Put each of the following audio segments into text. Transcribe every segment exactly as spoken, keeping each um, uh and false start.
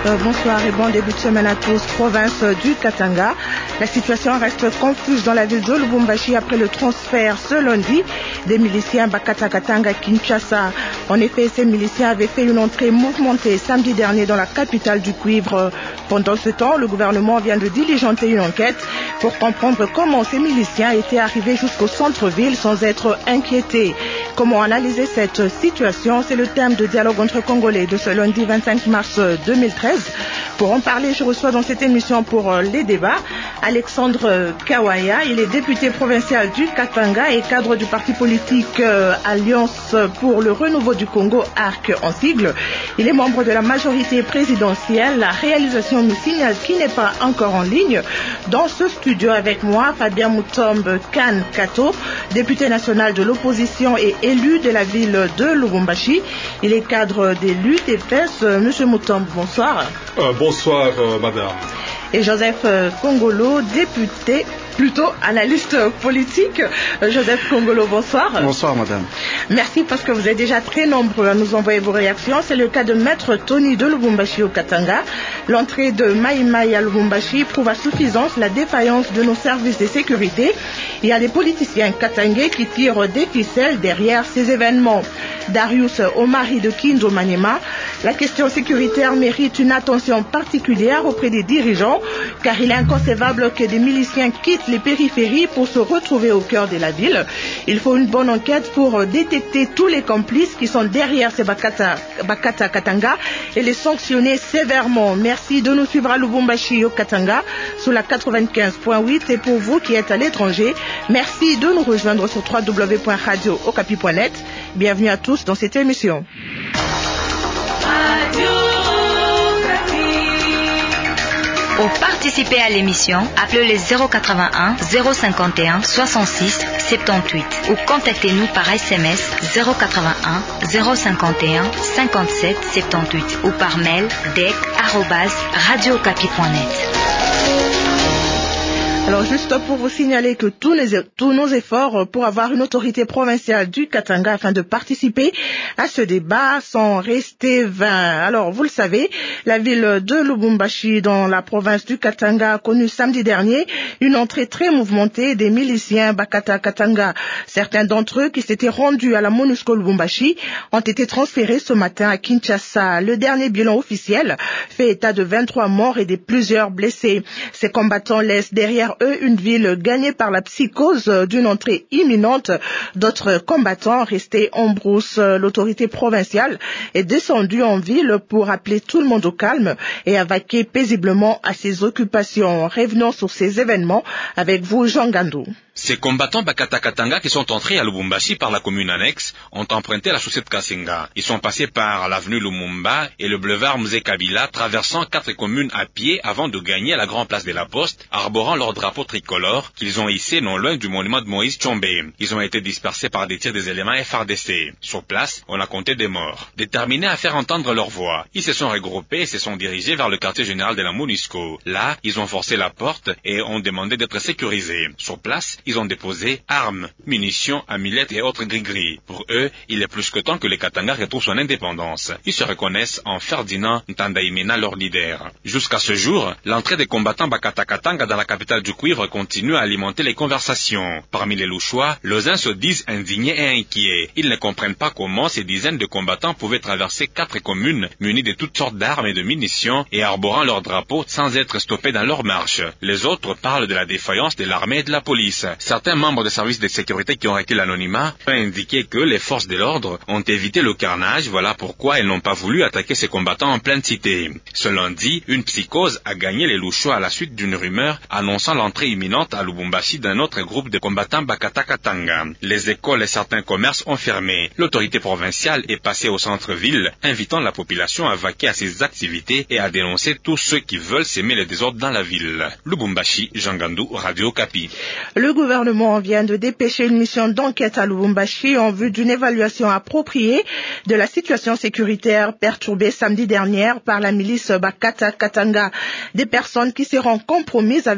Euh, bonsoir et bon début de semaine à tous. Province du Katanga. La situation reste confuse dans la ville de Lubumbashi après le transfert ce lundi des miliciens Bakata Katanga Kinshasa. En effet, ces miliciens avaient fait une entrée mouvementée samedi dernier dans la capitale du cuivre. Pendant ce temps, le gouvernement vient de diligenter une enquête pour comprendre comment ces miliciens étaient arrivés jusqu'au centre-ville sans être inquiétés. Comment analyser cette situation? C'est le thème de dialogue entre Congolais de ce lundi vingt-cinq mars deux mille treize. Pour en parler, je reçois dans cette émission pour les débats Alexandre Kawaya. Il est député provincial du Katanga et cadre du parti politique euh, Alliance pour le renouveau du Congo, A R C en sigle. Il est membre de la majorité présidentielle. La réalisation me signale qu'il n'est pas encore en ligne. Dans ce studio avec moi, Fabien Mutombe Kan Kato, député national de l'opposition et élu de la ville de Lubumbashi. Il est cadre des luttes et P E S. Monsieur Mutombe, bonsoir. Euh, bonsoir, euh, madame. Et Joseph Kongolo, député, plutôt analyste politique. Joseph Kongolo, bonsoir. Bonsoir, madame. Merci parce que vous êtes déjà très nombreux à nous envoyer vos réactions. C'est le cas de Maître Tony de Lubumbashi au Katanga. L'entrée de Mai Mai à Lubumbashi prouve à suffisance la défaillance de nos services de sécurité. Il y a des politiciens katangais qui tirent des ficelles derrière ces événements. Darius Omari de Kinzo Maniema, la question sécuritaire mérite une attention particulière auprès des dirigeants, car il est inconcevable que des miliciens quittent les périphéries pour se retrouver au cœur de la ville. Il faut une bonne enquête pour détecter tous les complices qui sont derrière ces Bakata, Bakata Katanga et les sanctionner sévèrement. Merci de nous suivre à Lubumbashi au Katanga sous la quatre-vingt-quinze point huit, et pour vous qui êtes à l'étranger, merci de nous rejoindre sur w w w point radio okapi point net. Bienvenue à tous dans cette émission. Pour participer à l'émission, appelez le zéro quatre-vingt-un zéro cinquante et un soixante-six soixante-dix-huit ou contactez-nous par S M S zéro quatre-vingt-un zéro cinquante et un cinquante-sept soixante-dix-huit ou par mail dec arobase radio okapi point net. Alors juste pour vous signaler que tous, les, tous nos efforts pour avoir une autorité provinciale du Katanga afin de participer à ce débat sont restés vains. Alors vous le savez, la ville de Lubumbashi dans la province du Katanga a connu samedi dernier une entrée très mouvementée des miliciens Bakata Katanga. Certains d'entre eux qui s'étaient rendus à la MONUSCO Lubumbashi ont été transférés ce matin à Kinshasa. Le dernier bilan officiel fait état de vingt-trois morts et de plusieurs blessés. Ces combattants laissent derrière eux une ville gagnée par la psychose d'une entrée imminente. D'autres combattants restés en brousse. L'autorité provinciale est descendue en ville pour appeler tout le monde au calme et à vaquer paisiblement à ses occupations. Revenons sur ces événements avec vous, Jean Gandou. Ces combattants Bakata Katanga qui sont entrés à Lubumbashi par la commune annexe ont emprunté la chaussée de Kasenga. Ils sont passés par l'avenue Lumumba et le boulevard Mzee Kabila, traversant quatre communes à pied avant de gagner la grande place de la Poste, arborant leur drapeau tricolore qu'ils ont hissé non loin du monument de Moïse Tshombe. Ils ont été dispersés par des tirs des éléments F R D C. Sur place, on a compté des morts. Déterminés à faire entendre leur voix, ils se sont regroupés et se sont dirigés vers le quartier général de la MONUSCO. Là, ils ont forcé la porte et ont demandé d'être sécurisés. Sur place, ils ont déposé armes, munitions, amulettes et autres gris-gris. Pour eux, il est plus que temps que les Katanga retrouvent son indépendance. Ils se reconnaissent en Ferdinand Ntandaimena, leur leader. Jusqu'à ce jour, l'entrée des combattants Bakata Katanga dans la capitale du cuivre continue à alimenter les conversations. Parmi les Louchois, les uns se disent indignés et inquiets. Ils ne comprennent pas comment ces dizaines de combattants pouvaient traverser quatre communes munis de toutes sortes d'armes et de munitions et arborant leurs drapeaux sans être stoppés dans leur marche. Les autres parlent de la défaillance de l'armée et de la police. Certains membres des services de sécurité qui ont requis l'anonymat ont indiqué que les forces de l'ordre ont évité le carnage, voilà pourquoi elles n'ont pas voulu attaquer ces combattants en pleine cité. Ce lundi, une psychose a gagné les Louchois à la suite d'une rumeur annonçant l'entrée imminente à Lubumbashi d'un autre groupe de combattants Bakata Katanga. Les écoles et certains commerces ont fermé. L'autorité provinciale est passée au centre-ville, invitant la population à vaquer à ses activités et à dénoncer tous ceux qui veulent s'aimer le désordre dans la ville. Lubumbashi, Jean Gandou, Radio Okapi. Le gouvernement vient de dépêcher une mission d'enquête à Lubumbashi en vue d'une évaluation appropriée de la situation sécuritaire perturbée samedi dernier par la milice Bakata Katanga. Des personnes qui seront compromises avec ces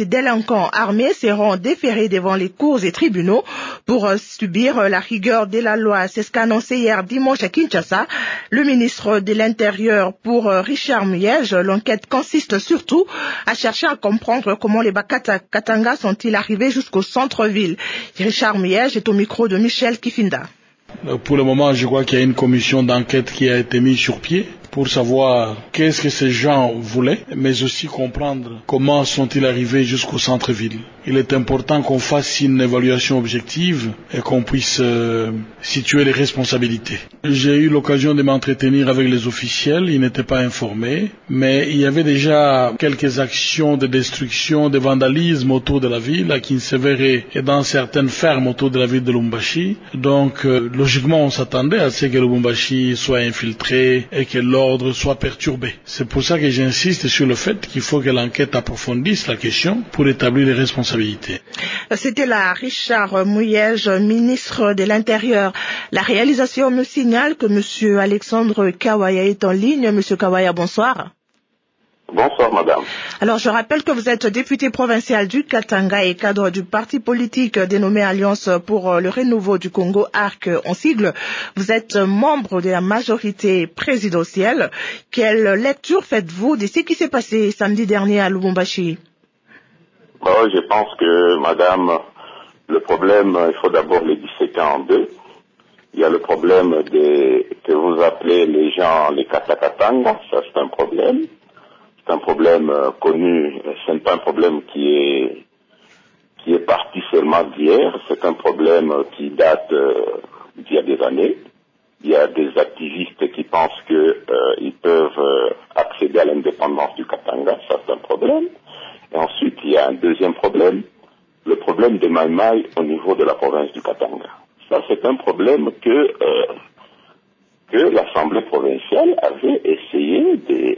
ces délinquants armés seront déférés devant les cours et tribunaux pour euh, subir euh, la rigueur de la loi. C'est ce qu'a annoncé hier dimanche à Kinshasa le ministre de l'Intérieur pour euh, Richard Muyej. L'enquête consiste surtout à chercher à comprendre comment les Bakata Katanga sont-ils arrivés jusqu'au centre-ville. Richard Muyej est au micro de Michel Kifinda. Pour le moment, je crois qu'il y a une commission d'enquête qui a été mise sur pied pour savoir qu'est-ce que ces gens voulaient, mais aussi comprendre comment sont-ils arrivés jusqu'au centre-ville. Il est important qu'on fasse une évaluation objective et qu'on puisse euh, situer les responsabilités. J'ai eu l'occasion de m'entretenir avec les officiels, ils n'étaient pas informés, mais il y avait déjà quelques actions de destruction, de vandalisme autour de la ville, à Kinsevere et dans certaines fermes autour de la ville de Lubumbashi. Donc, euh, logiquement, on s'attendait à ce que Lubumbashi soit infiltré et que l'ordre soit perturbé. C'est pour ça que j'insiste sur le fait qu'il faut que l'enquête approfondisse la question pour établir les responsabilités. C'était là Richard Muyej, ministre de l'Intérieur. La réalisation me signale que M. Alexandre Kawaya est en ligne. M. Kawaya, bonsoir. Bonsoir, madame. Alors, je rappelle que vous êtes député provincial du Katanga et cadre du parti politique dénommé Alliance pour le renouveau du Congo, A R C en sigle. Vous êtes membre de la majorité présidentielle. Quelle lecture faites-vous de ce qui s'est passé samedi dernier à Lubumbashi? Bon, je pense que, madame, le problème, il faut d'abord les disséquer en deux. Il y a le problème des, que vous appelez les gens les Katakatanga, ça c'est un problème. C'est un problème euh, connu, ce n'est pas un problème qui est qui est parti seulement d'hier, c'est un problème qui date euh, d'il y a des années. Il y a des activistes qui pensent que euh, ils peuvent euh, accéder à l'indépendance du Katanga, ça c'est un problème. Et ensuite, il y a un deuxième problème, le problème des Maïmaï au niveau de la province du Katanga. Ça c'est un problème que euh, que l'Assemblée provinciale avait essayé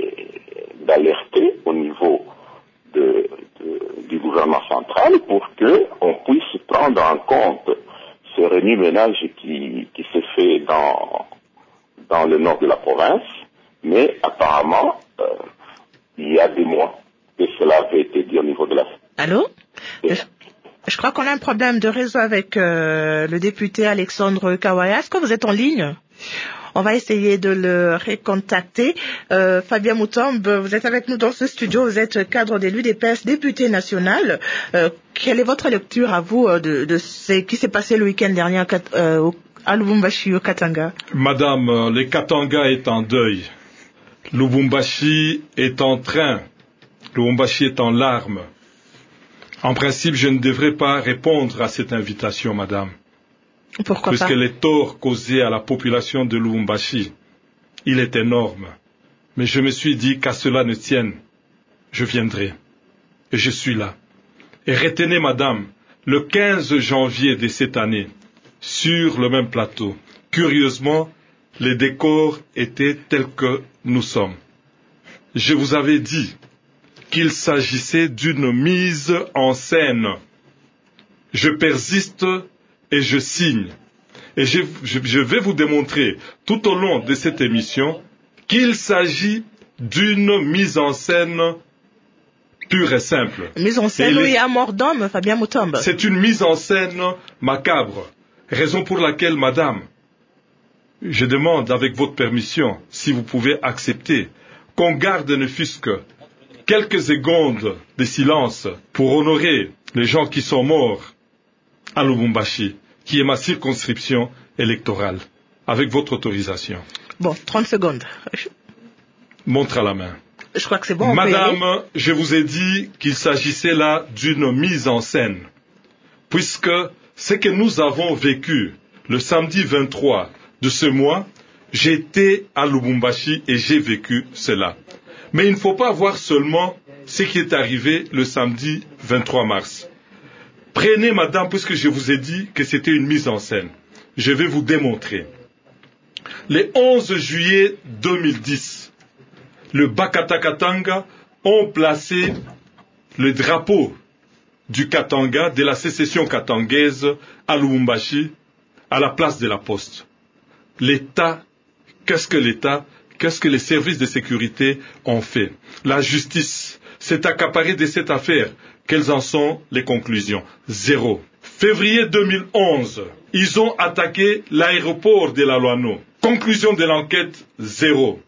de, d'alerter au niveau de, de, du gouvernement central pour qu'on puisse prendre en compte ce remue-ménage qui, qui s'est fait dans, dans le nord de la province, mais apparemment, euh, il y a des mois que cela avait été dit au niveau de la... Allô? je, je crois qu'on a un problème de réseau avec euh, le député Alexandre Kawaya. Est-ce que vous êtes en ligne? On va essayer de le recontacter. Euh, Fabien Moutombe, vous êtes avec nous dans ce studio. Vous êtes cadre de l'U D P S, député national. Euh, quelle est votre lecture à vous de, de ce qui s'est passé le week-end dernier à, euh, à Lubumbashi, au Katanga? Madame, le Katanga est en deuil. Lubumbashi est en train. Lubumbashi est en larmes. En principe, je ne devrais pas répondre à cette invitation, madame. Pourquoi Puisque pas? les torts causés à la population de Lubumbashi, il est énorme. Mais je me suis dit qu'à cela ne tienne, je viendrai. Et je suis là. Et retenez, madame, le quinze janvier de cette année, sur le même plateau, curieusement, les décors étaient tels que nous sommes. Je vous avais dit qu'il s'agissait d'une mise en scène. Je persiste et je signe. Et je, je, je vais vous démontrer tout au long de cette émission qu'il s'agit d'une mise en scène pure et simple. Mise en scène où il y a mort d'homme, Fabien Moutombe. C'est une mise en scène macabre. Raison pour laquelle, madame, je demande avec votre permission, si vous pouvez accepter, qu'on garde ne fût-ce que quelques secondes de silence pour honorer les gens qui sont morts à Lubumbashi, qui est ma circonscription électorale, avec votre autorisation. Bon, trente secondes. Montre à la main. Je crois que c'est bon. Madame, je vous ai dit qu'il s'agissait là d'une mise en scène, puisque ce que nous avons vécu le samedi vingt-trois de ce mois, j'étais à Lubumbashi et j'ai vécu cela. Mais il ne faut pas voir seulement ce qui est arrivé le samedi vingt-trois mars. Prenez, madame, puisque je vous ai dit que c'était une mise en scène. Je vais vous démontrer. Le onze juillet deux mille dix, le Bakata Katanga ont placé le drapeau du Katanga, de la sécession katangaise à Lubumbashi, à la place de la Poste. L'État, qu'est-ce que l'État, qu'est-ce que les services de sécurité ont fait? La justice s'est accaparée de cette affaire. Quelles en sont les conclusions? Zéro. Février deux mille onze, ils ont attaqué l'aéroport de la Loano. Conclusion de l'enquête, zéro.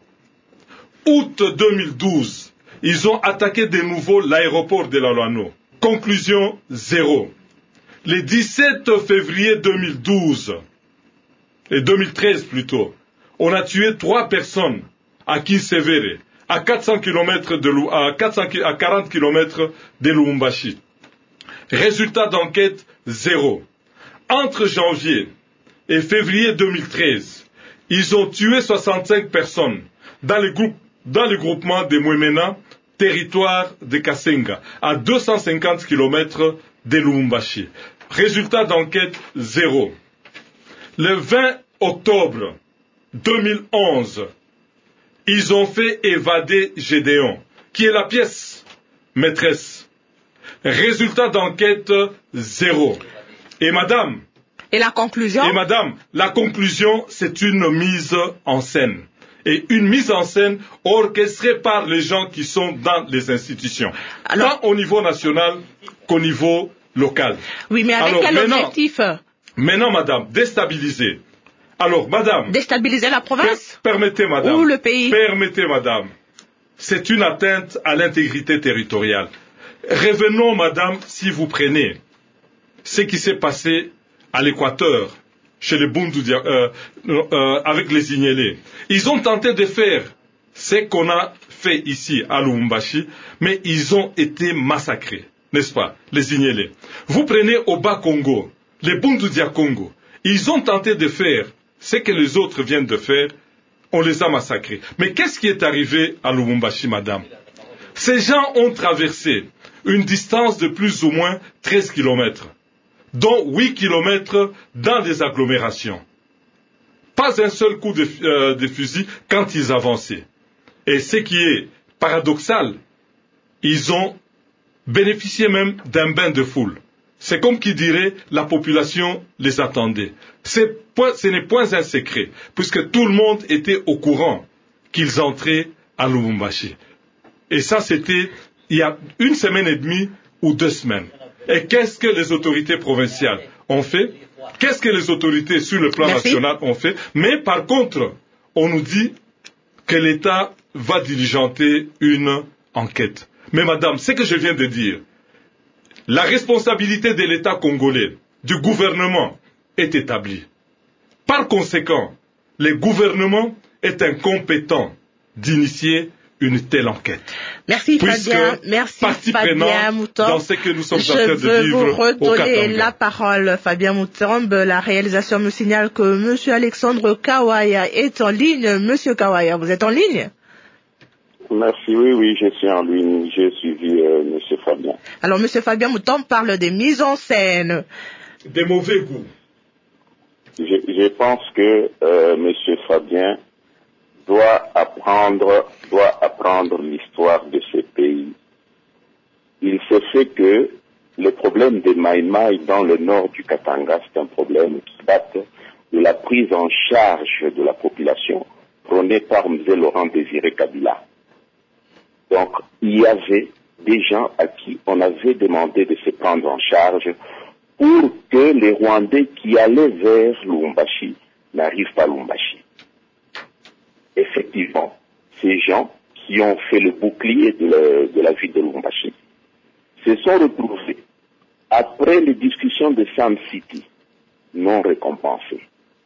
Août deux mille douze, ils ont attaqué de nouveau l'aéroport de la Loano. Conclusion, zéro. Le dix-sept février deux mille douze, et deux mille treize plutôt, on a tué trois personnes à Kinsevere, à quatre cents kilomètres de à, quatre cents, à quarante kilomètres de Lubumbashi. Résultat d'enquête, zéro. Entre janvier et février deux mille treize, ils ont tué soixante-cinq personnes dans le, groupe, dans le groupement de Mwemena, territoire de Kasenga, à deux cent cinquante kilomètres de Lubumbashi. Résultat d'enquête, zéro. Le vingt octobre deux mille onze, ils ont fait évader Gédéon, qui est la pièce maîtresse. Résultat d'enquête, zéro. Et madame... Et la conclusion? Et madame, la conclusion, c'est une mise en scène. Et une mise en scène orchestrée par les gens qui sont dans les institutions. Alors, tant au niveau national qu'au niveau local. Oui, mais avec Alors, quel maintenant, objectif? Maintenant, madame, déstabiliser. Alors, madame... Déstabiliser la province? per- Permettez, madame. Ou le pays? Permettez, madame. C'est une atteinte à l'intégrité territoriale. Revenons, madame, si vous prenez ce qui s'est passé à l'Équateur, chez les Bundu, euh, euh, avec les Ignélés. Ils ont tenté de faire ce qu'on a fait ici à Lubumbashi, mais ils ont été massacrés, n'est-ce pas, les Ignélés. Vous prenez au Bas-Congo, les Bundu dia Congo, ils ont tenté de faire ce que les autres viennent de faire, on les a massacrés. Mais qu'est-ce qui est arrivé à Lubumbashi, madame? Ces gens ont traversé une distance de plus ou moins treize kilomètres, dont huit kilomètres dans des agglomérations. Pas un seul coup de, euh, de fusil quand ils avançaient. Et ce qui est paradoxal, ils ont bénéficié même d'un bain de foule. C'est comme qui dirait la population les attendait. C'est point, ce n'est point un secret, puisque tout le monde était au courant qu'ils entraient à Lubumbashi. Et ça, c'était il y a une semaine et demie ou deux semaines. Et qu'est-ce que les autorités provinciales ont fait? Qu'est-ce que les autorités sur le plan Merci. national ont fait? Mais par contre, on nous dit que l'État va diligenter une enquête. Mais madame, ce que je viens de dire, la responsabilité de l'État congolais, du gouvernement, est établie. Par conséquent, le gouvernement est incompétent d'initier une telle enquête. Merci Fabien, merci Fabien Moutombe. Dans ce que nous sommes en train de vivre au Katanga. Je veux vous redonner la parole, Fabien Moutombe. La réalisation me signale que Monsieur Alexandre Kawaya est en ligne. Monsieur Kawaya, vous êtes en ligne? Merci, oui, oui, je suis en ligne. J'ai suivi euh, Monsieur Fabien. Alors, Monsieur Fabien Moutombe parle des mises en scène. Des mauvais goûts. Je, je pense que euh, Monsieur Fabien doit apprendre, doit apprendre l'histoire de ce pays. Il se fait que le problème des Maïmaï dans le nord du Katanga, c'est un problème qui date de la prise en charge de la population prônée par M. Laurent Désiré Kabila. Donc, il y avait des gens à qui on avait demandé de se prendre en charge pour que les Rwandais qui allaient vers Lubumbashi n'arrivent pas à Lubumbashi. Effectivement, ces gens qui ont fait le bouclier de la, de la ville de Lubumbashi se sont retrouvés, après les discussions de Sam City, non récompensés.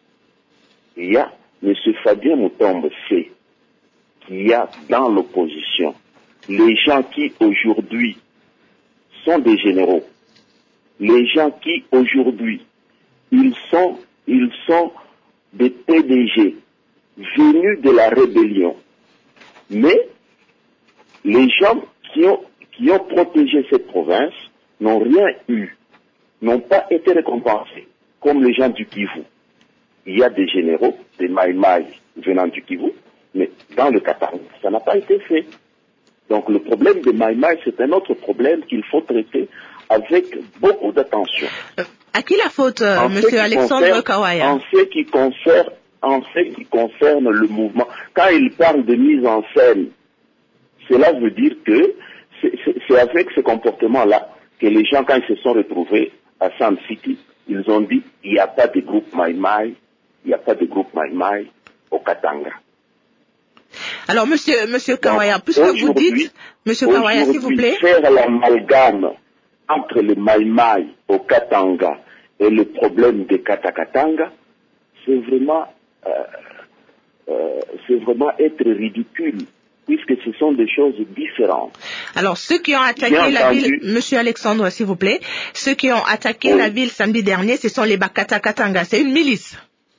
Il y a M. Fabien Moutombe sait qu'il y a dans l'opposition les gens qui aujourd'hui sont des généraux, les gens qui aujourd'hui ils sont, ils sont des P D G venus de la rébellion, mais les gens qui ont, qui ont protégé cette province n'ont rien eu, n'ont pas été récompensés, comme les gens du Kivu. Il y a des généraux, des Maïmaï venant du Kivu, mais dans le Katanga, ça n'a pas été fait. Donc le problème de Maïmaï, c'est un autre problème qu'il faut traiter avec beaucoup d'attention. Euh, à qui la faute, euh, Monsieur Alexandre Kawaya? En ce qui concerne, en ce qui concerne le mouvement, quand il parle de mise en scène, cela veut dire que c'est, c'est, c'est avec ce comportement-là que les gens, quand ils se sont retrouvés à Sam City, ils ont dit il n'y a pas de groupe Mai Mai, il n'y a pas de groupe Mai Mai au Katanga. Alors, monsieur, monsieur Kawaya, puisque vous dites, monsieur Kawaya, s'il vous plaît. Faire l'amalgame entre le Mai Mai au Katanga et le problème des Katakatanga, c'est vraiment, euh, euh, c'est vraiment être ridicule, puisque ce sont des choses différentes. Alors, ceux qui ont attaqué J'ai la entendu... ville, monsieur Alexandre, s'il vous plaît, ceux qui ont attaqué oui. la ville samedi dernier, ce sont les Bakatakatanga, c'est une milice.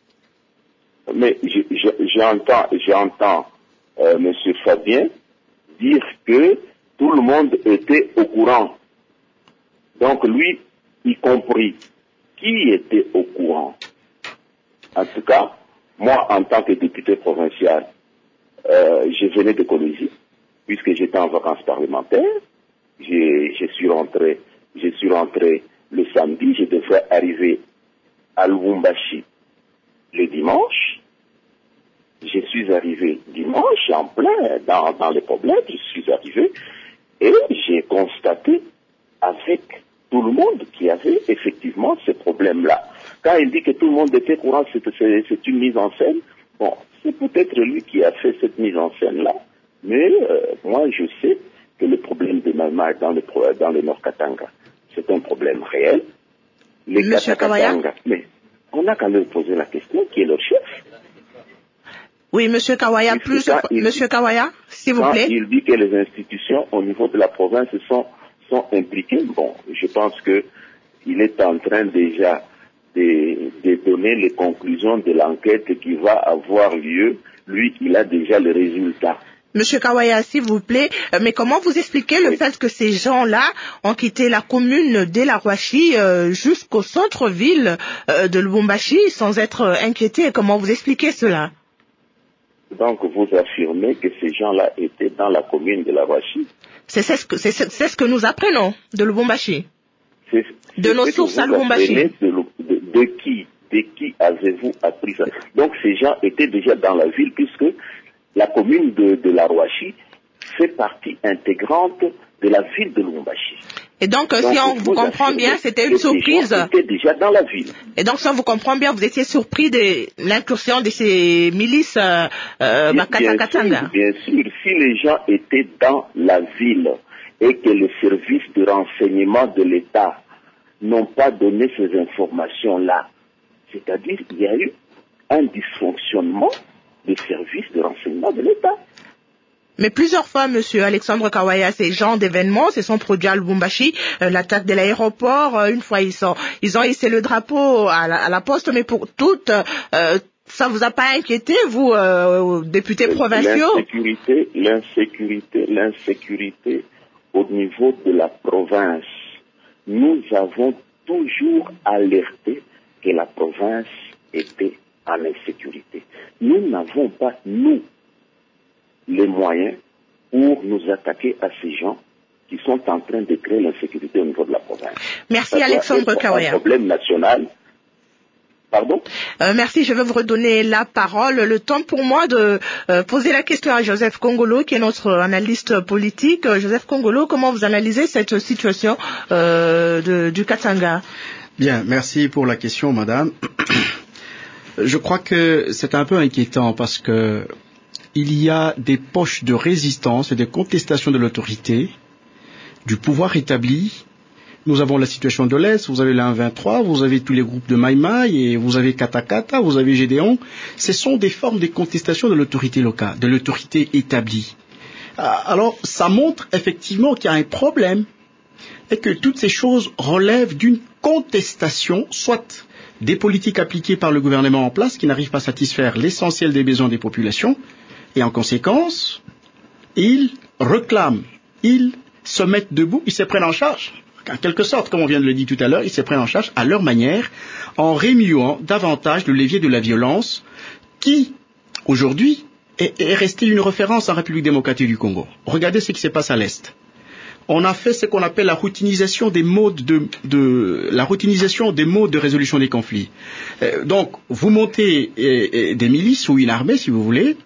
Mais j'entends, j'entends euh, monsieur Fabien dire que tout le monde était au courant. Donc lui, y compris, qui était au courant? En tout cas, moi, en tant que député provincial, euh, je venais de Colombie, puisque j'étais en vacances parlementaires. J'ai, je suis rentré, je suis rentré le samedi, je devrais arriver à Lubumbashi le dimanche. Je suis arrivé dimanche en plein dans, dans les problèmes, je suis arrivé et j'ai constaté avec tout le monde qu'il y avait effectivement ce problème-là. Quand il dit que tout le monde était au courant, c'est, c'est, c'est une mise en scène, bon, c'est peut-être lui qui a fait cette mise en scène-là, mais euh, moi je sais que le problème de Mai dans le, dans le Nord Katanga, c'est un problème réel. Les Monsieur Katakatanga, mais on n'a qu'à leur poser la question, qui est leur chef. Oui, monsieur Kawaya, plus, monsieur Kawaya, s'il vous plaît. Il dit que les institutions au niveau de la province sont, sont impliquées. Bon, je pense que il est en train déjà de, de donner les conclusions de l'enquête qui va avoir lieu. Lui, il a déjà les résultats. Monsieur Kawaya, s'il vous plaît, mais comment vous expliquez le oui. fait que ces gens-là ont quitté la commune d'Elarouachi euh, jusqu'au centre-ville euh, de Lubumbashi sans être euh, inquiétés? Comment vous expliquez cela? Donc vous affirmez que ces gens-là étaient dans la commune de Lubumbashi? C'est, c'est, ce que, c'est, c'est ce que nous apprenons de Lubumbashi. C'est, c'est de nos sources à Lubumbashi. De, de, de qui De qui avez-vous appris ça? Donc ces gens étaient déjà dans la ville puisque la commune de, de Lubumbashi fait partie intégrante de la ville de Lubumbashi. Et donc, donc si on vous comprend bien, c'était une surprise. Gens étaient déjà dans la ville. Et donc, si on vous comprend bien, vous étiez surpris de l'incursion de ces milices euh, euh, Bakatakatanga. Bien sûr, si les gens étaient dans la ville et que les services de renseignement de l'État n'ont pas donné ces informations-là, c'est-à-dire qu'il y a eu un dysfonctionnement des services de renseignement de l'État. Mais plusieurs fois, monsieur Alexandre Kawaya, ces genres d'événements se sont produits à Lubumbashi, euh, l'attaque de l'aéroport, euh, une fois ils sont, ils ont hissé le drapeau à la, à la poste, mais pour toutes, euh, ça vous a pas inquiété, vous, euh, députés provinciaux? L'insécurité, l'insécurité, l'insécurité au niveau de la province. Nous avons toujours alerté que la province était en insécurité. Nous n'avons pas, nous, les moyens pour nous attaquer à ces gens qui sont en train de créer l'insécurité au niveau de la province. Merci Alexandre Kawaya. C'est un problème national. Pardon euh, Merci, je vais vous redonner la parole. Le temps pour moi de euh, poser la question à Joseph Kongolo, qui est notre analyste politique. Joseph Kongolo, comment vous analysez cette situation euh, de, du Katanga? Bien, merci pour la question, madame. Je crois que c'est un peu inquiétant parce que il y a des poches de résistance et de contestation de l'autorité, du pouvoir établi. Nous avons la situation de l'Est, vous avez la un vingt-trois, vous avez tous les groupes de Mai Mai, et vous avez Katakata, vous avez Gédéon. Ce sont des formes de contestation de l'autorité locale, de l'autorité établie. Alors, ça montre effectivement qu'il y a un problème, et que toutes ces choses relèvent d'une contestation, soit des politiques appliquées par le gouvernement en place qui n'arrivent pas à satisfaire l'essentiel des besoins des populations, et en conséquence, ils réclament, ils se mettent debout, ils se prennent en charge. En quelque sorte, comme on vient de le dire tout à l'heure, ils se prennent en charge à leur manière, en remuant davantage le levier de la violence qui, aujourd'hui, est, est resté une référence en République démocratique du Congo. Regardez ce qui se passe à l'Est. On a fait ce qu'on appelle la routinisation des modes de, de la routinisation des modes de résolution des conflits. Euh, donc, vous montez euh, euh, des milices ou une armée, si vous voulez.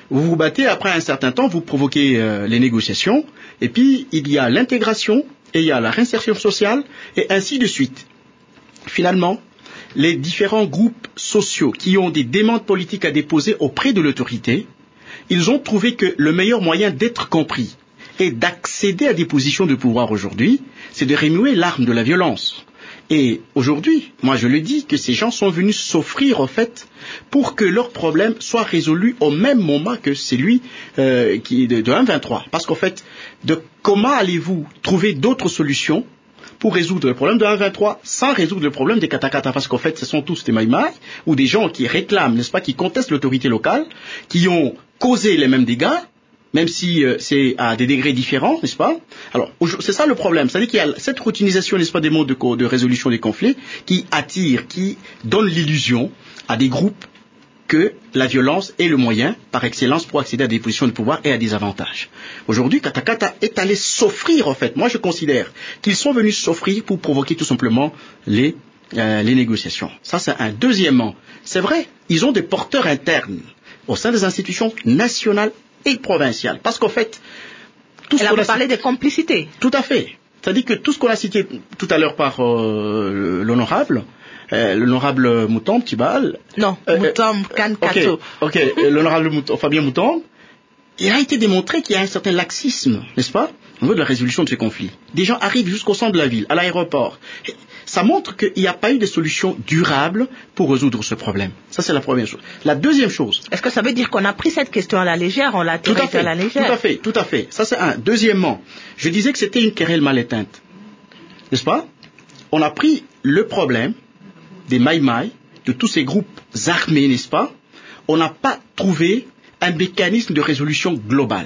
Vous vous battez, après un certain temps, vous provoquez euh, les négociations, et puis il y a l'intégration, et il y a la réinsertion sociale, et ainsi de suite. Finalement, les différents groupes sociaux qui ont des demandes politiques à déposer auprès de l'autorité, ils ont trouvé que le meilleur moyen d'être compris et d'accéder à des positions de pouvoir aujourd'hui, c'est de remuer l'arme de la violence. Et aujourd'hui, moi je le dis, que ces gens sont venus s'offrir au fait pour que leurs problèmes soient résolus au même moment que celui euh, qui, de, de un vingt-trois. Parce qu'en fait, de, comment allez-vous trouver d'autres solutions pour résoudre le problème de un vingt-trois sans résoudre le problème des katakata? Parce qu'en fait, ce sont tous des maïmaï ou des gens qui réclament, n'est-ce pas, qui contestent l'autorité locale, qui ont causé les mêmes dégâts, même si euh, c'est à des degrés différents, n'est-ce pas? Alors, c'est ça le problème. C'est-à-dire qu'il y a cette routinisation, n'est-ce pas, des modes de, de résolution des conflits qui attire, qui donne l'illusion à des groupes que la violence est le moyen, par excellence, pour accéder à des positions de pouvoir et à des avantages. Aujourd'hui, Katakata est allé s'offrir, en fait. Moi, je considère qu'ils sont venus s'offrir pour provoquer tout simplement les, euh, les négociations. Ça, c'est un. Deuxièmement, c'est vrai, ils ont des porteurs internes au sein des institutions nationales et provinciales. Parce qu'en fait, tout ce Elle qu'on a a parlé des complicités. Tout à fait. C'est-à-dire que tout ce qu'on a cité tout à l'heure par euh, l'honorable, euh, l'honorable Mouton Tibal. Non, euh, Mouton Kankato. Ok, okay. L'honorable Mouton, Fabien Mouton, il a été démontré qu'il y a un certain laxisme, n'est-ce pas, au niveau de la résolution de ces conflits. Des gens arrivent jusqu'au centre de la ville, à l'aéroport. Ça montre qu'il n'y a pas eu de solution durable pour résoudre ce problème. Ça, c'est la première chose. La deuxième chose. Est-ce que ça veut dire qu'on a pris cette question à la légère, on l'a traitée à la légère? Tout à fait, tout à fait. Ça, c'est un. Deuxièmement, je disais que c'était une querelle mal éteinte. N'est-ce pas? On a pris le problème des maïmaï, de tous ces groupes armés, n'est-ce pas? On n'a pas trouvé un mécanisme de résolution global.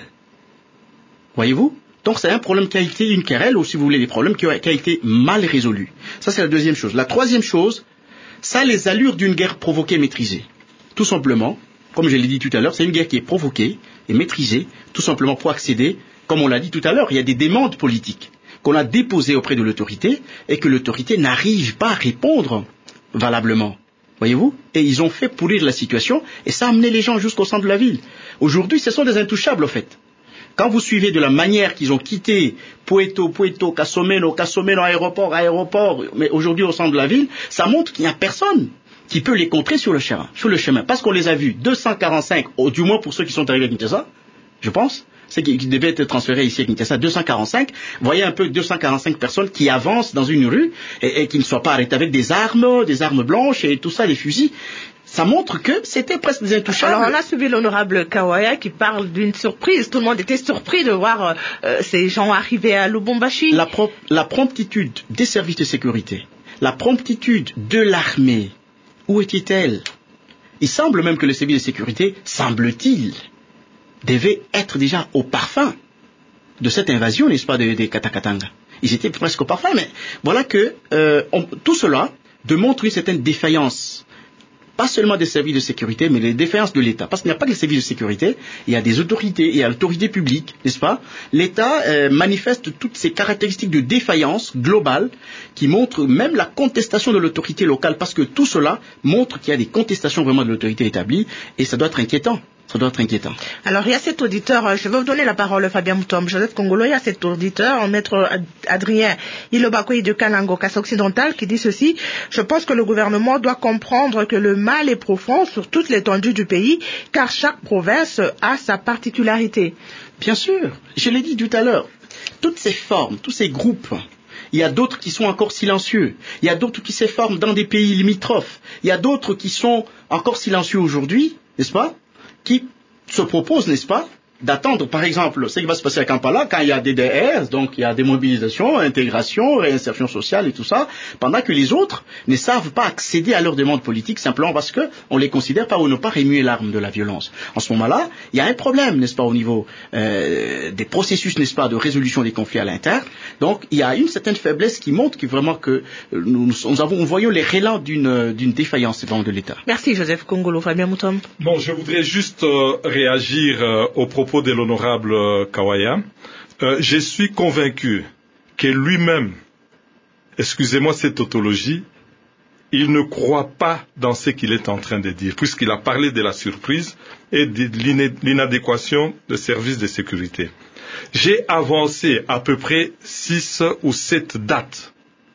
Voyez-vous? Donc c'est un problème qui a été une querelle, ou si vous voulez des problèmes qui, qui a été mal résolu. Ça c'est la deuxième chose. La troisième chose, ça a les allures d'une guerre provoquée, maîtrisée. Tout simplement, comme je l'ai dit tout à l'heure, c'est une guerre qui est provoquée et maîtrisée, tout simplement pour accéder, comme on l'a dit tout à l'heure, il y a des demandes politiques qu'on a déposées auprès de l'autorité et que l'autorité n'arrive pas à répondre valablement. Voyez-vous? Et ils ont fait pourrir la situation et ça a amené les gens jusqu'au centre de la ville. Aujourd'hui, ce sont des intouchables, en fait. Quand vous suivez de la manière qu'ils ont quitté Poeto, Poeto, Kasomeno, Kasomeno, aéroport, aéroport, mais aujourd'hui au centre de la ville, ça montre qu'il n'y a personne qui peut les contrer sur le chemin. Sur le chemin. Parce qu'on les a vus, deux cent quarante-cinq, ou du moins pour ceux qui sont arrivés à Kinshasa, je pense, c'est qui, qui devaient être transférés ici à Kinshasa, deux cent quarante-cinq, voyez un peu deux cent quarante-cinq personnes qui avancent dans une rue et, et qui ne soient pas arrêtées avec des armes, des armes blanches et tout ça, des fusils. Ça montre que c'était presque des intouchables. Alors on a suivi l'honorable Kawaya qui parle d'une surprise. Tout le monde était surpris de voir euh, ces gens arriver à Lubumbashi. La, pro- la promptitude des services de sécurité, la promptitude de l'armée, où était-elle? Il semble même que les services de sécurité, semble-t-il, devaient être déjà au parfum de cette invasion, n'est-ce pas, des, des Katakatanga. Ils étaient presque au parfum, mais voilà que euh, on, tout cela démontre une certaine défaillance. Pas seulement des services de sécurité, mais les défaillances de l'État. Parce qu'il n'y a pas que les services de sécurité, il y a des autorités, il y a l'autorité publique, n'est-ce pas? L'État euh, manifeste toutes ces caractéristiques de défaillance globale qui montrent même la contestation de l'autorité locale, parce que tout cela montre qu'il y a des contestations vraiment de l'autorité établie, et ça doit être inquiétant. Ça doit être inquiétant. Alors, il y a cet auditeur, je vais vous donner la parole, Fabien Moutom, Joseph Kongolo, il y a cet auditeur, maître Adrien Ilobakoy de Kanango, Kassa Occidental, qui dit ceci: je pense que le gouvernement doit comprendre que le mal est profond sur toute l'étendue du pays, car chaque province a sa particularité. Bien sûr, je l'ai dit tout à l'heure, toutes ces formes, tous ces groupes, il y a d'autres qui sont encore silencieux, il y a d'autres qui se forment dans des pays limitrophes, il y a d'autres qui sont encore silencieux aujourd'hui, n'est-ce pas, qui se propose, n'est-ce pas, d'attendre, par exemple, ce qui va se passer à Kampala, quand il y a des D R, donc il y a démobilisation, intégration, réinsertion sociale et tout ça, pendant que les autres ne savent pas accéder à leurs demandes politiques, simplement parce qu'on les considère pas ou ne pas remuer l'arme de la violence. En ce moment-là, il y a un problème, n'est-ce pas, au niveau euh, des processus, n'est-ce pas, de résolution des conflits à l'interne. Donc, il y a une certaine faiblesse qui montre que vraiment que nous, nous, avons, nous voyons les relents d'une, d'une défaillance de l'État. Merci, Joseph Kongolo. Fabien Moutom. Bon, je voudrais juste euh, réagir euh, au propos de l'honorable euh, Kawaya. Euh, je suis convaincu que lui-même, excusez-moi cette tautologie, il ne croit pas dans ce qu'il est en train de dire, puisqu'il a parlé de la surprise et de l'inadéquation des services de sécurité. J'ai avancé à peu près six ou sept dates.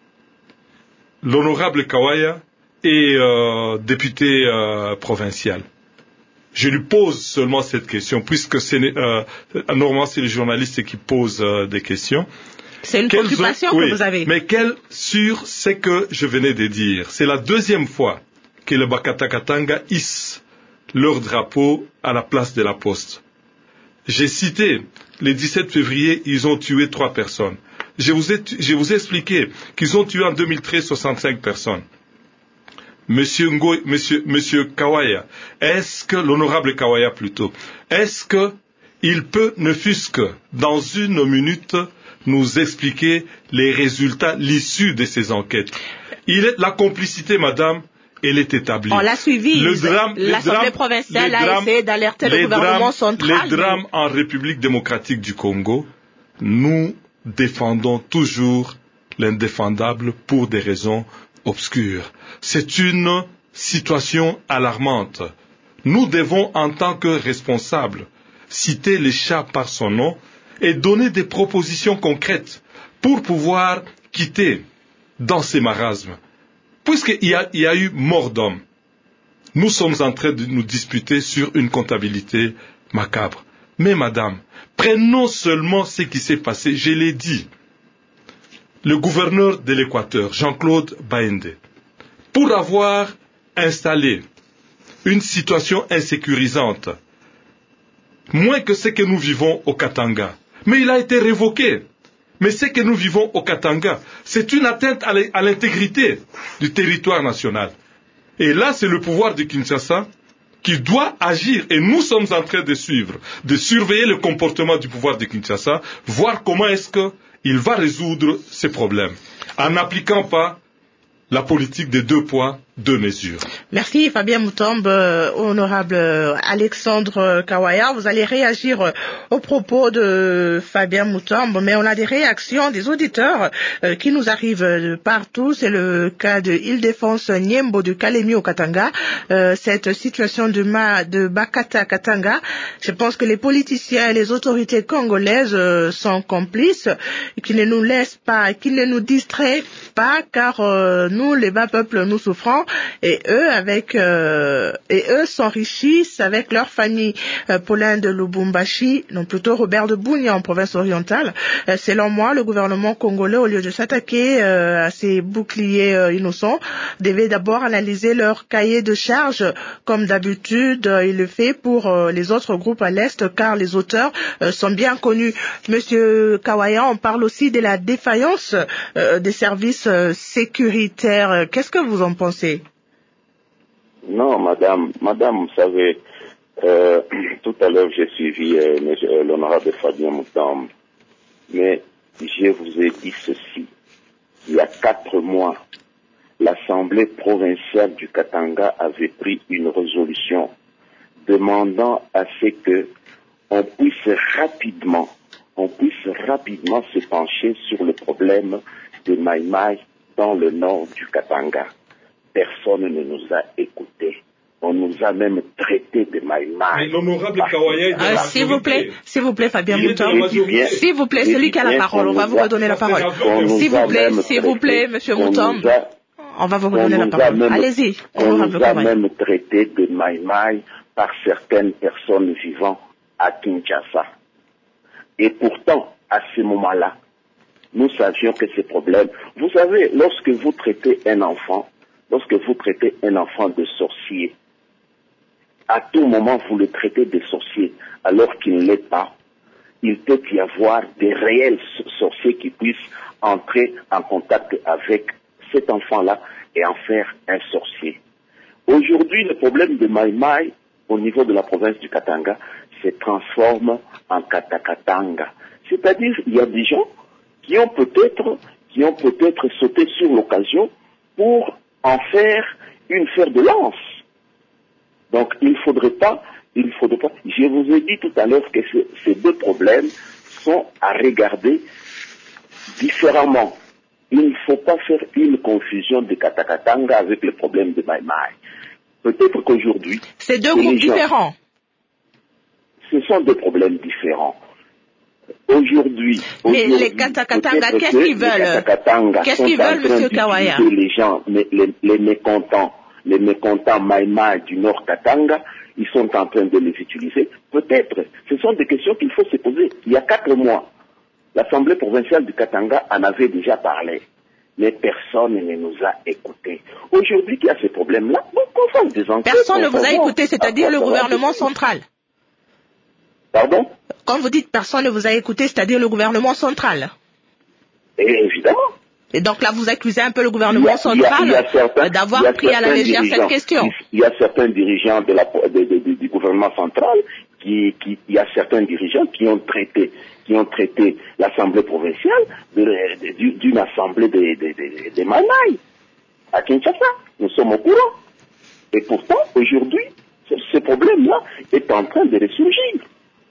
L'honorable Kawaya est euh, député euh, provincial. Je lui pose seulement cette question, puisque c'est, euh, normalement c'est les journalistes qui posent euh, des questions. C'est une préoccupation oui, que vous avez. Mais quelle sur ce que je venais de dire. C'est la deuxième fois que le Bakata Katanga hisse leur drapeau à la place de la Poste. J'ai cité, le dix-sept février, ils ont tué trois personnes. Je vous ai, je vous ai expliqué qu'ils ont tué en deux mille treize soixante-cinq personnes. Monsieur Ngoy, monsieur, monsieur Kawaya, est-ce que, l'honorable Kawaya plutôt, est-ce que il peut, ne fût-ce que, dans une minute, nous expliquer les résultats, l'issue de ces enquêtes? Il est, la complicité, madame, elle est établie. On l'a suivi. Le drame, L'Assemblée provinciale a drames, essayé d'alerter le gouvernement drames, central. Les drames mais... en République démocratique du Congo, nous défendons toujours l'indéfendable pour des raisons obscures. C'est une situation alarmante. Nous devons, en tant que responsables, citer les chats par son nom et donner des propositions concrètes pour pouvoir quitter dans ces marasmes. Puisqu'il y a, il y a eu mort d'homme, nous sommes en train de nous disputer sur une comptabilité macabre. Mais madame, prenons seulement ce qui s'est passé, je l'ai dit. Le gouverneur de l'Équateur, Jean-Claude Baende, pour avoir installé une situation insécurisante, moins que ce que nous vivons au Katanga, mais il a été révoqué. Mais ce que nous vivons au Katanga, c'est une atteinte à l'intégrité du territoire national. Et là, c'est le pouvoir de Kinshasa qui doit agir. Et nous sommes en train de suivre, de surveiller le comportement du pouvoir de Kinshasa, voir comment est-ce qu'il va résoudre ces problèmes, en n'appliquant pas la politique des deux poids, deux mesures. Merci Fabien Moutombe, euh, honorable Alexandre Kawaya. Vous allez réagir euh, aux propos de Fabien Moutombe, mais on a des réactions des auditeurs euh, qui nous arrivent de partout. C'est le cas de Île-Défense Niembo de Kalemi au Katanga. Euh, cette situation de, Ma, de Bakata Katanga, je pense que les politiciens et les autorités congolaises euh, sont complices, qui ne nous laissent pas, qui ne nous distraient pas, car euh, nous, les bas peuples, nous souffrons. Et eux, avec euh, et eux s'enrichissent avec leur famille. Euh, Paulin de Lubumbashi, non plutôt Robert de Bounia en province orientale. Euh, selon moi, le gouvernement congolais, au lieu de s'attaquer euh, à ces boucliers euh, innocents, devait d'abord analyser leur cahier de charges, comme d'habitude euh, il le fait pour euh, les autres groupes à l'est, car les auteurs euh, sont bien connus. Monsieur Kawaya, on parle aussi de la défaillance euh, des services euh, sécuritaires. Qu'est-ce que vous en pensez? Non, madame, madame, vous savez, euh, tout à l'heure j'ai suivi euh, l'honorable Fabien Moutombe, mais je vous ai dit ceci. Il y a quatre mois, l'Assemblée provinciale du Katanga avait pris une résolution demandant à ce que on puisse rapidement, on puisse rapidement se pencher sur le problème de Maïmaï dans le nord du Katanga. Personne ne nous a écoutés. On nous a même traité de maïmaï. Mais l'honorable Kawaya est de euh, la S'il vous plaît, s'il vous plaît, Fabien Moutombe. S'il vous plaît, celui qui a la parole, on va vous redonner la parole. S'il vous plaît, s'il vous plaît, monsieur Moutombe, on va vous redonner la parole. Allez-y, honorable Kawaya. On nous a même traité de maïmaï par certaines personnes vivant à Kinshasa. Et pourtant, à ce moment-là, nous savions que ces problèmes... Vous savez, lorsque vous traitez un enfant, Lorsque vous traitez un enfant de sorcier, à tout moment vous le traitez de sorcier, alors qu'il ne l'est pas. Il peut y avoir des réels sorciers qui puissent entrer en contact avec cet enfant-là et en faire un sorcier. Aujourd'hui, le problème de Maïmaï, au niveau de la province du Katanga, se transforme en Katakatanga. C'est-à-dire, il y a des gens qui ont peut-être, qui ont peut-être sauté sur l'occasion pour en faire une fer de lance. Donc il ne faudrait pas, il ne faudrait pas. Je vous ai dit tout à l'heure que ce, ces deux problèmes sont à regarder différemment. il ne faut pas faire une confusion de Katakatanga avec le problème de Mai Mai. Peut-être qu'aujourd'hui... C'est deux groupes gens, différents. Ce sont deux problèmes différents. Aujourd'hui... Mais les Katakatanga, qu'est-ce qu'ils veulent? Qu'est-ce qu'ils veulent, M. Kawaya? Les gens, les, les, les mécontents, les mécontents Mai Mai du Nord Katanga, ils sont en train de les utiliser. Peut-être, ce sont des questions qu'il faut se poser. Il y a quatre mois, l'Assemblée provinciale du Katanga en avait déjà parlé. Mais personne ne nous a écoutés. Aujourd'hui, qu'il y a ces problèmes-là, bon, qu'on fasse des enquêtes. Personne ne vous a écouté, c'est-à-dire le gouvernement central. Pardon? Quand vous dites personne ne vous a écouté, c'est-à-dire le gouvernement central. Et évidemment. Et donc là, vous accusez un peu le gouvernement central d'avoir pris à la légère cette question. Il y a certains dirigeants de la, de, de, de, du gouvernement central, qui, qui, il y a certains dirigeants qui ont traité, qui ont traité l'Assemblée provinciale d'une assemblée de, de, de, de Mai Mai à Kinshasa. Nous sommes au courant. Et pourtant, aujourd'hui, ce, ce problème-là est en train de ressurgir.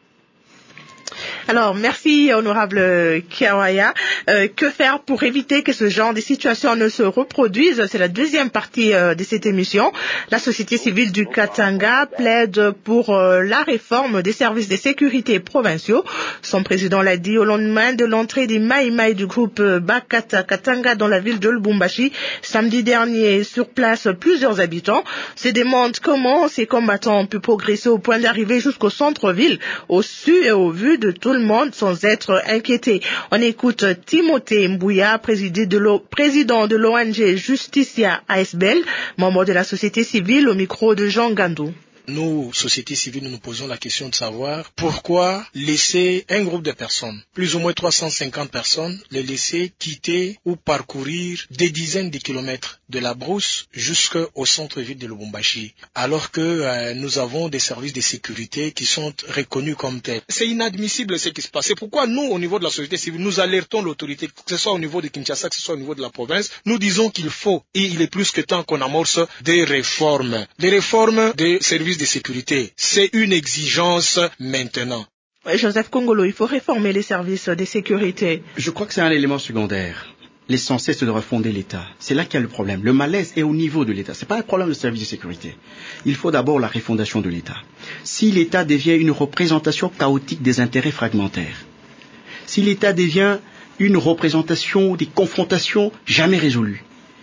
Alors, merci, honorable Kawaya. Euh, que faire pour éviter que ce genre de situation ne se reproduise? C'est la deuxième partie euh, de cette émission. La société civile du Katanga plaide pour euh, la réforme des services de sécurité provinciaux. Son président l'a dit au lendemain de l'entrée des Mai Mai du groupe Bakata Katanga dans la ville de Lubumbashi samedi dernier. Sur place, plusieurs habitants se demandent comment ces combattants ont pu progresser au point d'arriver jusqu'au centre-ville, au su et au vu de tout le monde sans être inquiété. On écoute Timothée Mbouya, président de l'O N G Justicia A S B L, membre de la société civile, au micro de Jean Gandou. Nous, société civile, nous nous posons la question de savoir pourquoi laisser un groupe de personnes, plus ou moins trois cent cinquante personnes, les laisser quitter ou parcourir des dizaines de kilomètres de la brousse jusqu'au centre-ville de Lubumbashi, alors que euh, nous avons des services de sécurité qui sont reconnus comme tels. C'est inadmissible ce qui se passe. C'est pourquoi nous, au niveau de la société civile, nous alertons l'autorité, que ce soit au niveau de Kinshasa, que ce soit au niveau de la province. Nous disons qu'il faut, et il est plus que temps qu'on amorce des réformes. Des réformes des services de sécurité. C'est une exigence maintenant. Joseph Kongolo, il faut réformer les services de sécurité. Je crois que c'est un élément secondaire. L'essentiel, c'est de refonder l'État. C'est là qu'il y a le problème. Le malaise est au niveau de l'État. Ce n'est pas un problème de service de sécurité. Il faut d'abord la refondation de l'État. Si l'État devient une représentation chaotique des intérêts fragmentaires, si l'État devient une représentation des confrontations jamais résolues,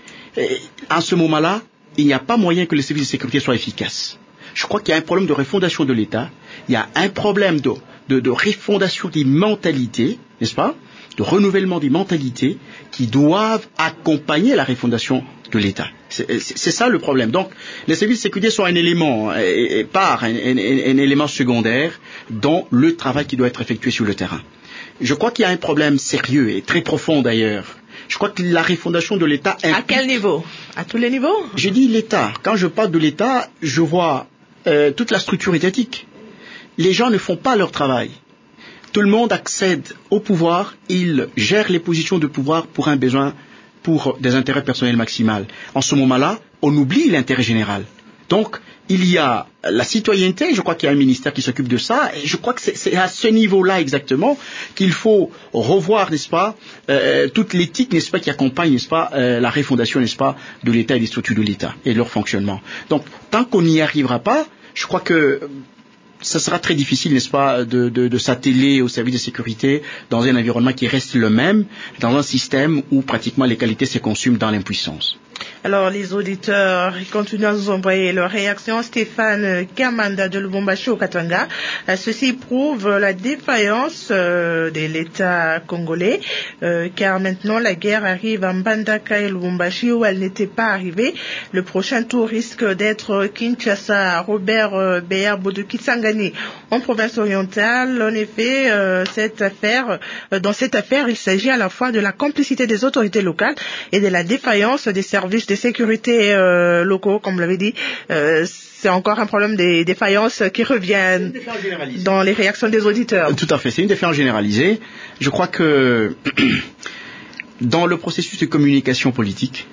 et à ce moment-là, il n'y a pas moyen que les services de sécurité soient efficaces. Je crois qu'il y a un problème de refondation de l'État, il y a un problème de, de, de refondation des mentalités, n'est-ce pas, de renouvellement des mentalités qui doivent accompagner la refondation de l'État. C'est, c'est, c'est ça le problème. Donc, les services de sécurité sont un élément, et, et par un, un, un élément secondaire dans le travail qui doit être effectué sur le terrain. Je crois qu'il y a un problème sérieux et très profond d'ailleurs. Je crois que la refondation de l'État... Implique... À quel niveau? À tous les niveaux? Je dis l'État. Quand je parle de l'État, je vois euh, toute la structure étatique. Les gens ne font pas leur travail. Tout le monde accède au pouvoir, ils gèrent les positions de pouvoir pour un besoin, pour des intérêts personnels maximaux. En ce moment-là, on oublie l'intérêt général. Donc, il y a la citoyenneté, je crois qu'il y a un ministère qui s'occupe de ça, et je crois que c'est, c'est à ce niveau-là exactement qu'il faut revoir, n'est-ce pas, euh, toute l'éthique, n'est-ce pas, qui accompagne, n'est-ce pas, euh, la refondation, n'est-ce pas, de l'État et des structures de l'État et de leur fonctionnement. Donc, tant qu'on n'y arrivera pas, je crois que ça sera très difficile, n'est-ce pas, de, de, de s'atteler au service de sécurité dans un environnement qui reste le même, dans un système où pratiquement les qualités se consument dans l'impuissance. Alors, les auditeurs continuent à nous envoyer leurs réactions. Stéphane Kamanda de Lubumbashi au Katanga. Ceci prouve la défaillance euh, de l'État congolais, euh, car maintenant la guerre arrive à Mbandaka et Lubumbashi où elle n'était pas arrivée. Le prochain tour risque d'être Kinshasa. Robert euh, Béarbo de Kisangani en province orientale. En effet, euh, cette affaire, euh, dans cette affaire, il s'agit à la fois de la complicité des autorités locales et de la défaillance des services de sécurité euh, locaux, comme vous l'avez dit. Euh, c'est encore un problème des défaillances qui reviennent dans les réactions des auditeurs. Tout à fait, c'est une défaillance généralisée. Je crois que dans le processus de communication politique,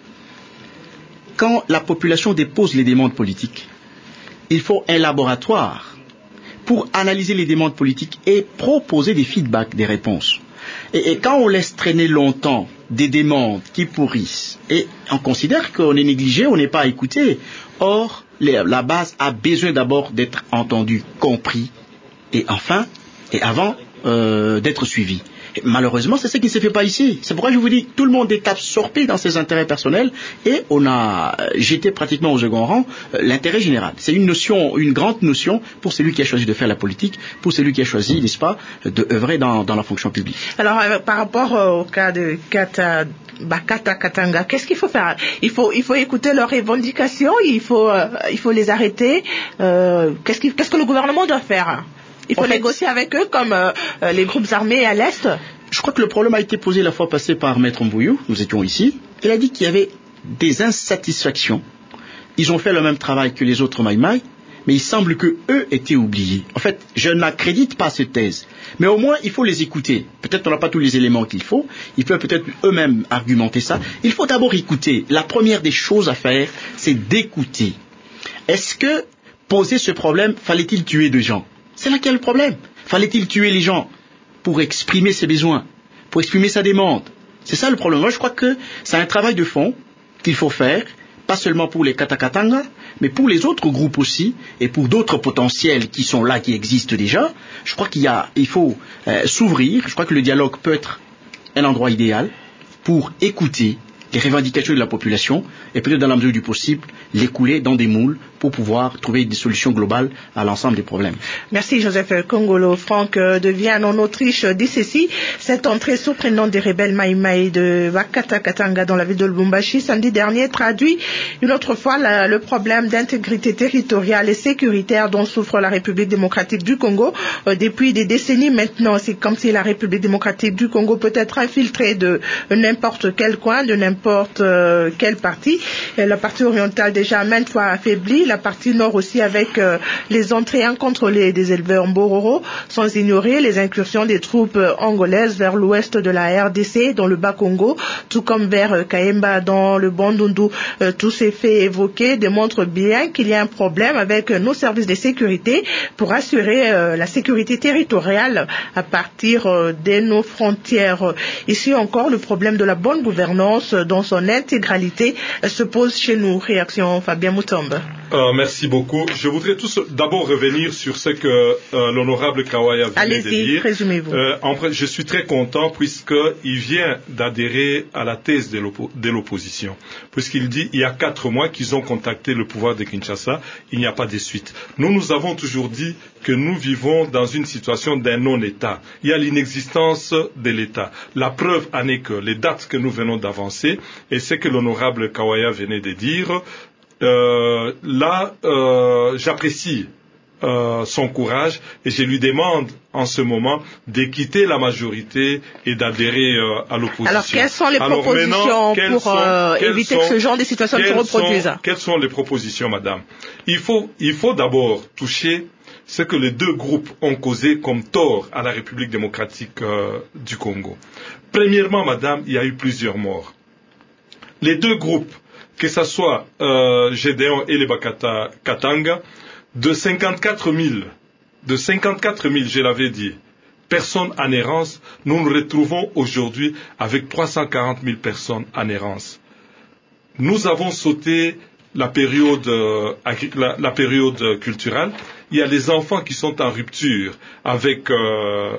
quand la population dépose les demandes politiques, il faut un laboratoire pour analyser les demandes politiques et proposer des feedbacks, des réponses. Et, et quand on laisse traîner longtemps des demandes qui pourrissent, et on considère qu'on est négligé, on n'est pas écouté. Or, les, la base a besoin d'abord d'être entendue, compris, et enfin, et avant euh, d'être suivie. Et malheureusement, c'est ce qui ne se fait pas ici. C'est pourquoi je vous dis, tout le monde est absorbé dans ses intérêts personnels et on a jeté pratiquement au second rang euh, l'intérêt général. C'est une notion, une grande notion pour celui qui a choisi de faire la politique, pour celui qui a choisi, n'est-ce pas, de œuvrer dans, dans la fonction publique. Alors, euh, par rapport euh, au cas de Kata, Bakata Katanga, qu'est-ce qu'il faut faire? Il faut, il faut écouter leurs revendications, il faut, euh, il faut les arrêter. Euh, qu'est-ce, qui, qu'est-ce que le gouvernement doit faire? Il faut en négocier fait, avec eux comme euh, les groupes armés à l'Est. Je crois que le problème a été posé la fois passée par Maître Mbouyou. Nous étions ici. Il a dit qu'il y avait des insatisfactions. Ils ont fait le même travail que les autres Maïmaï, mais il semble que eux étaient oubliés. En fait, je n'accrédite pas cette thèse. Mais au moins, il faut les écouter. Peut-être qu'on n'a pas tous les éléments qu'il faut. Ils peuvent peut-être eux-mêmes argumenter ça. Il faut d'abord écouter. La première des choses à faire, c'est d'écouter. Est-ce que poser ce problème, fallait-il tuer des gens? C'est là qu'il y a le problème. Fallait-il tuer les gens pour exprimer ses besoins, pour exprimer sa demande? C'est ça le problème. Moi, je crois que c'est un travail de fond qu'il faut faire, pas seulement pour les Katakatanga, mais pour les autres groupes aussi, et pour d'autres potentiels qui sont là, qui existent déjà. Je crois qu'il y a, il faut euh, s'ouvrir. Je crois que le dialogue peut être un endroit idéal pour écouter les revendications de la population et peut-être dans la mesure du possible les couler dans des moules pour pouvoir trouver des solutions globales à l'ensemble des problèmes. Merci Joseph Kongolo. Franck de Vienne en Autriche dit ceci: cette entrée surprenante des rebelles Maïmaï de Bakata Katanga dans la ville de Lubumbashi samedi dernier traduit une autre fois la, le problème d'intégrité territoriale et sécuritaire dont souffre la République démocratique du Congo euh, depuis des décennies maintenant. C'est comme si la République démocratique du Congo peut être infiltrée de n'importe quel coin, de n'importe euh, quelle partie. Et la partie orientale déjà maintes fois affaiblie, la partie nord aussi avec euh, les entrées incontrôlées des éleveurs Mbororo, sans ignorer les incursions des troupes euh, angolaises vers l'ouest de la R D C dans le Bas-Congo, tout comme vers euh, Kayemba dans le Bandundu. Euh, tous ces faits évoqués démontrent bien qu'il y a un problème avec euh, nos services de sécurité pour assurer euh, la sécurité territoriale à partir euh, de nos frontières. Ici encore, le problème de la bonne gouvernance euh, dans son intégralité euh, se pose chez nous. Réaction Fabien Mutombe. Euh, merci beaucoup. Je voudrais tous d'abord revenir sur ce que euh, l'honorable Kawaya vient de dire. Résumez-vous. Euh, en, je suis très content puisqu'il vient d'adhérer à la thèse de, l'oppo- de l'opposition. Puisqu'il dit il y a quatre mois qu'ils ont contacté le pouvoir de Kinshasa, il n'y a pas de suite. Nous, nous avons toujours dit que nous vivons dans une situation d'un non-État. Il y a l'inexistence de l'État. La preuve en est que les dates que nous venons d'avancer et ce que l'honorable Kawaya venait de dire, Euh, là, euh, j'apprécie euh, son courage et je lui demande en ce moment de quitter la majorité et d'adhérer euh, à l'opposition. Alors, quelles sont les Alors, propositions pour sont, euh, éviter sont, que ce genre de situation se reproduise? sont, Quelles sont les propositions, madame? Il faut, il faut d'abord toucher ce que les deux groupes ont causé comme tort à la République démocratique euh, du Congo. Premièrement, madame, il y a eu plusieurs morts. Les deux groupes, que ce soit euh, Gédéon et les Bakata Katanga, de cinquante-quatre mille, de cinquante-quatre mille, je l'avais dit, personnes en errance, nous nous retrouvons aujourd'hui avec trois cent quarante mille personnes en errance. Nous avons sauté la période, euh, la, la période culturelle. Il y a les enfants qui sont en rupture avec euh,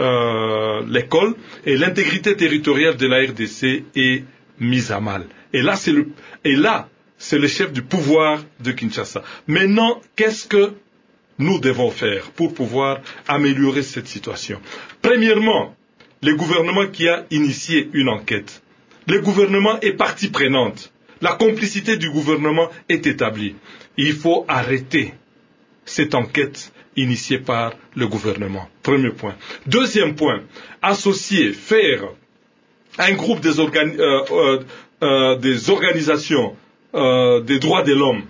euh, l'école et l'intégrité territoriale de la R D C est mise à mal. Et là, c'est le, et là, c'est le chef du pouvoir de Kinshasa. Maintenant, qu'est-ce que nous devons faire pour pouvoir améliorer cette situation? Premièrement, le gouvernement qui a initié une enquête. Le gouvernement est partie prenante. La complicité du gouvernement est établie. Il faut arrêter cette enquête initiée par le gouvernement. Premier point. Deuxième point, associer, faire un groupe des, organi- euh, euh, euh, des organisations euh, des droits de l'homme.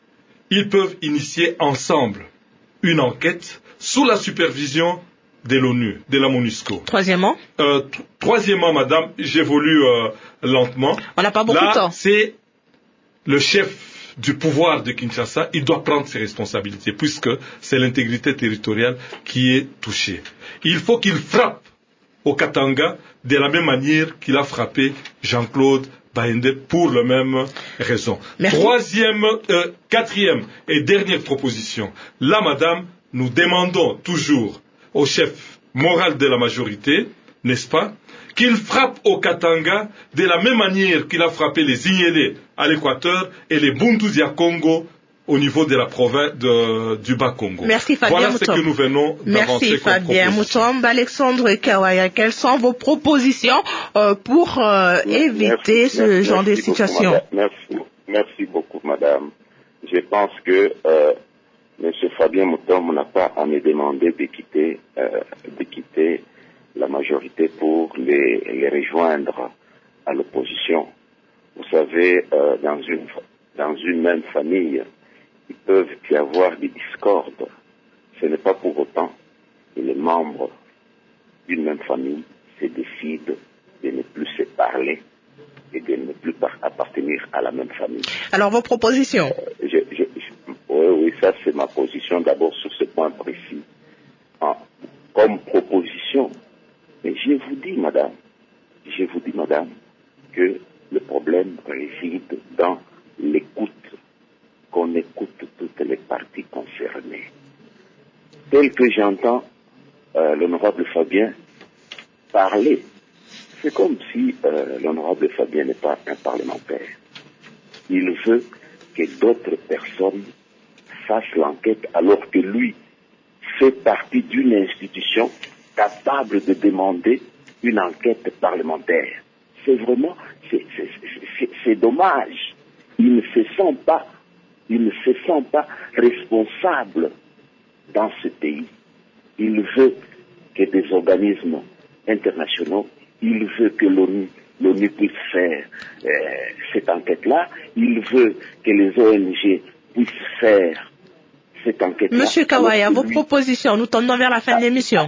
Ils peuvent initier ensemble une enquête sous la supervision de l'ONU, de la MONUSCO. Troisièmement euh, t- Troisièmement, madame, j'évolue euh, lentement. On n'a pas beaucoup Là, de temps. C'est le chef du pouvoir de Kinshasa, il doit prendre ses responsabilités, puisque c'est l'intégrité territoriale qui est touchée. Il faut qu'il frappe au Katanga de la même manière qu'il a frappé Jean-Claude Baende pour la même raison. Merci. Troisième, euh, quatrième et dernière proposition. Là, madame, nous demandons toujours au chef moral de la majorité, n'est-ce pas, qu'il frappe au Katanga de la même manière qu'il a frappé les Ignélés à l'Équateur et les Bunduzi à Congo au niveau de la province de, du Bas-Congo. Merci Fabien Voilà Moutombe. ce que nous venons d'avancer. Merci comme Fabien proposition. Moutombe. Alexandre Kawaya, quelles sont vos propositions euh, pour euh, éviter merci, ce merci, genre de merci situation? beaucoup, merci, merci beaucoup, madame. Je pense que euh, M. Fabien Moutombe n'a pas à me demander de quitter, euh, de quitter la majorité pour les, les rejoindre à l'opposition. Vous savez, euh, dans une dans une même famille, il peut y avoir des discordes. Ce n'est pas pour autant que les membres d'une même famille se décident de ne plus se parler et de ne plus par- appartenir à la même famille. Alors vos propositions? Euh, je, je, je- oui, oui, ça c'est ma position d'abord sur ce point précis. En- comme proposition, mais je vous dis, madame, je vous dis, madame, que le problème réside dans l'écoute, qu'on écoute toutes les parties concernées. Tel que j'entends euh, l'honorable Fabien parler, c'est comme si euh, l'honorable Fabien n'est pas un parlementaire. Il veut que d'autres personnes fassent l'enquête alors que lui fait partie d'une institution capable de demander une enquête parlementaire. C'est vraiment, c'est, c'est, c'est, c'est dommage. Il ne se sent pas, il ne se sent pas responsable dans ce pays. Il veut que des organismes internationaux, il veut que l'ONU, l'ONU puisse faire euh, cette enquête-là, il veut que les O N G puissent faire cette enquête-là. Monsieur Kawaya, Alors que vos lui- propositions, nous tendons vers la fin de l'émission.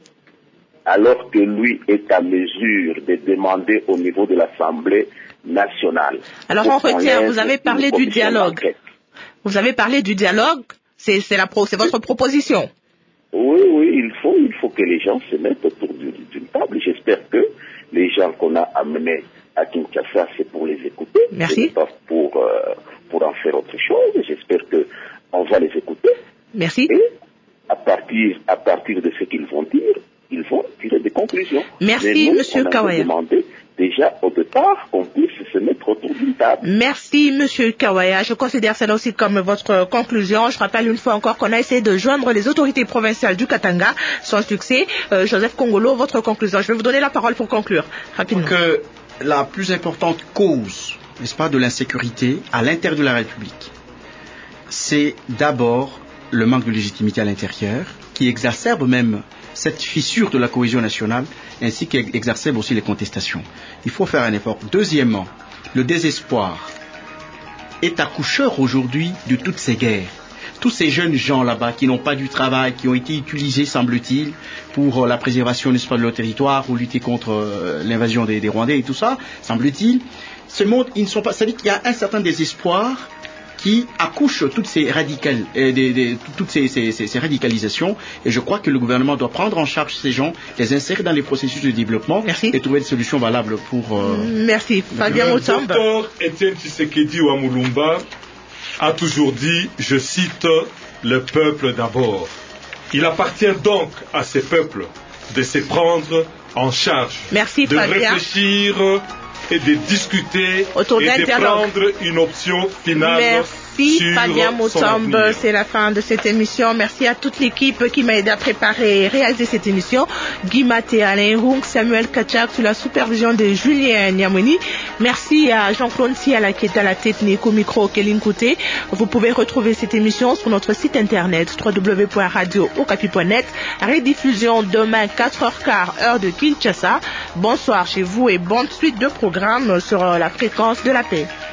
alors que lui est à mesure de demander au niveau de l'Assemblée nationale. Alors on retient, vous avez parlé du dialogue. Vous avez parlé du dialogue, c'est, c'est, la pro, c'est votre proposition. Oui, oui, il faut, il faut que les gens se mettent autour d'une, d'une table. J'espère que les gens qu'on a amenés à Kinshasa, c'est pour les écouter. Merci. Et pas pour, euh, pour en faire autre chose. J'espère que on va les écouter. Merci. Et à partir, à partir de ce qu'ils vont dire, ils vont tirer des conclusions. Merci, Mais nous, Monsieur on Kawaya. a demandé déjà au départ qu'on puisse se mettre autour d'une table. Merci, Monsieur Kawaya. Je considère cela aussi comme votre conclusion. Je rappelle une fois encore qu'on a essayé de joindre les autorités provinciales du Katanga sans succès. Euh, Joseph Kongolo, votre conclusion. Je vais vous donner la parole pour conclure. Rapidement. Que la plus importante cause, n'est-ce pas, de l'insécurité à l'intérieur de la République, c'est d'abord le manque de légitimité à l'intérieur, qui exacerbe même cette fissure de la cohésion nationale, ainsi qu'exacerbe aussi les contestations. Il faut faire un effort. Deuxièmement, le désespoir est accoucheur aujourd'hui de toutes ces guerres. Tous ces jeunes gens là-bas qui n'ont pas du travail, qui ont été utilisés, semble-t-il, pour la préservation, n'est-ce pas, de leur territoire, ou lutter contre euh, l'invasion des, des Rwandais et tout ça, semble-t-il, ce monde, ils ne sont pas. C'est-à-dire qu'il y a un certain désespoir qui accouche toutes ces radicales, euh, des, des, toutes ces, ces, ces, ces radicalisations, et je crois que le gouvernement doit prendre en charge ces gens, les insérer dans les processus de développement. Merci. Et trouver des solutions valables pour. Euh... Merci, Fabien Le Moutombe. docteur Étienne Tshisekedi Ouamulumba a toujours dit, je cite, le peuple d'abord. Il appartient donc à ces peuples de se prendre en charge, Merci, de Fabien. réfléchir et de discuter Autour et d'un de dialogue. prendre une option finale. Merci sur Fabien son Moutombe, avenir. c'est la fin de cette émission. Merci à toute l'équipe qui m'a aidé à préparer et réaliser cette émission. Guy Maté, Alain Roux, Samuel Kachak sous la supervision de Julien Niamoni. Merci à Jean-Claude Siala qui est à la technique au micro Kéline Kouté. Vous pouvez retrouver cette émission sur notre site internet w w w point radio okapi point net. Rediffusion demain quatre heures quinze heure de Kinshasa. Bonsoir chez vous et bonne suite de programmes sur la fréquence de la paix.